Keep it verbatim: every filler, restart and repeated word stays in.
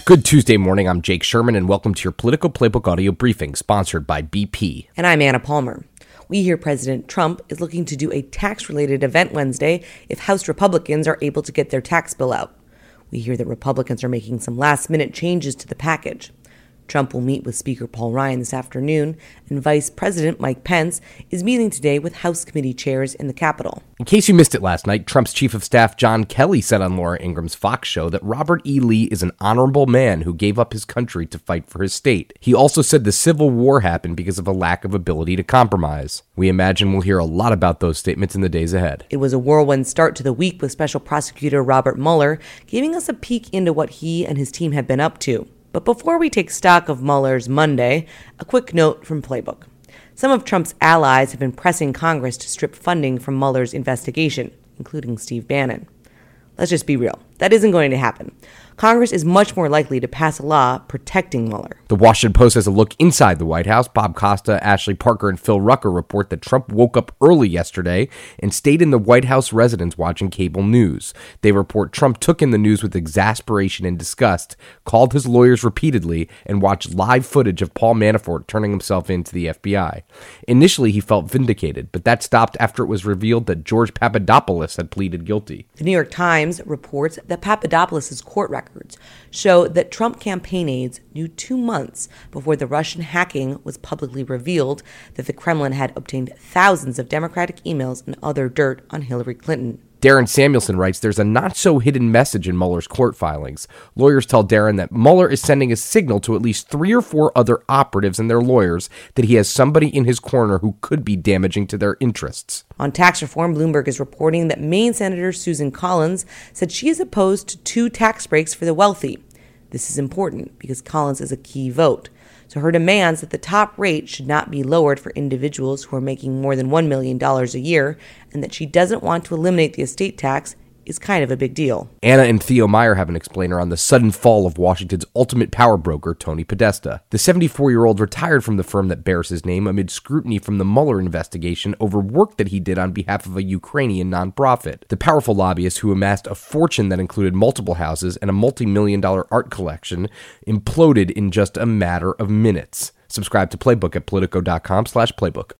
Good Tuesday morning, I'm Jake Sherman, and welcome to your Political Playbook audio briefing, sponsored by B P. And I'm Anna Palmer. We hear President Trump is looking to do a tax-related event Wednesday if House Republicans are able to get their tax bill out. We hear that Republicans are making some last-minute changes to the package. Trump will meet with Speaker Paul Ryan this afternoon, and Vice President Mike Pence is meeting today with House committee chairs in the Capitol. In case you missed it last night, Trump's chief of staff John Kelly said on Laura Ingraham's Fox show that Robert E. Lee is an honorable man who gave up his country to fight for his state. He also said the Civil War happened because of a lack of ability to compromise. We imagine we'll hear a lot about those statements in the days ahead. It was a whirlwind start to the week with Special Prosecutor Robert Mueller giving us a peek into what he and his team have been up to. But before we take stock of Mueller's Monday, a quick note from Playbook. Some of Trump's allies have been pressing Congress to strip funding from Mueller's investigation, including Steve Bannon. Let's just be real. That isn't going to happen. Congress is much more likely to pass a law protecting Mueller. The Washington Post has a look inside the White House. Bob Costa, Ashley Parker, and Phil Rucker report that Trump woke up early yesterday and stayed in the White House residence watching cable news. They report Trump took in the news with exasperation and disgust, called his lawyers repeatedly, and watched live footage of Paul Manafort turning himself in to the F B I. Initially, he felt vindicated, but that stopped after it was revealed that George Papadopoulos had pleaded guilty. The New York Times reports that Papadopoulos' court records show that Trump campaign aides knew two months before the Russian hacking was publicly revealed that the Kremlin had obtained thousands of Democratic emails and other dirt on Hillary Clinton. Darren Samuelson writes, there's a not-so-hidden message in Mueller's court filings. Lawyers tell Darren that Mueller is sending a signal to at least three or four other operatives and their lawyers that he has somebody in his corner who could be damaging to their interests. On tax reform, Bloomberg is reporting that Maine Senator Susan Collins said she is opposed to two tax breaks for the wealthy. This is important because Collins is a key vote. So her demands that the top rate should not be lowered for individuals who are making more than one million dollars a year, and that she doesn't want to eliminate the estate tax, is kind of a big deal. Anna and Theo Meyer have an explainer on the sudden fall of Washington's ultimate power broker, Tony Podesta. The seventy-four-year-old retired from the firm that bears his name amid scrutiny from the Mueller investigation over work that he did on behalf of a Ukrainian nonprofit. The powerful lobbyist, who amassed a fortune that included multiple houses and a multi-million dollar art collection, imploded in just a matter of minutes. Subscribe to Playbook at politico.com slash playbook.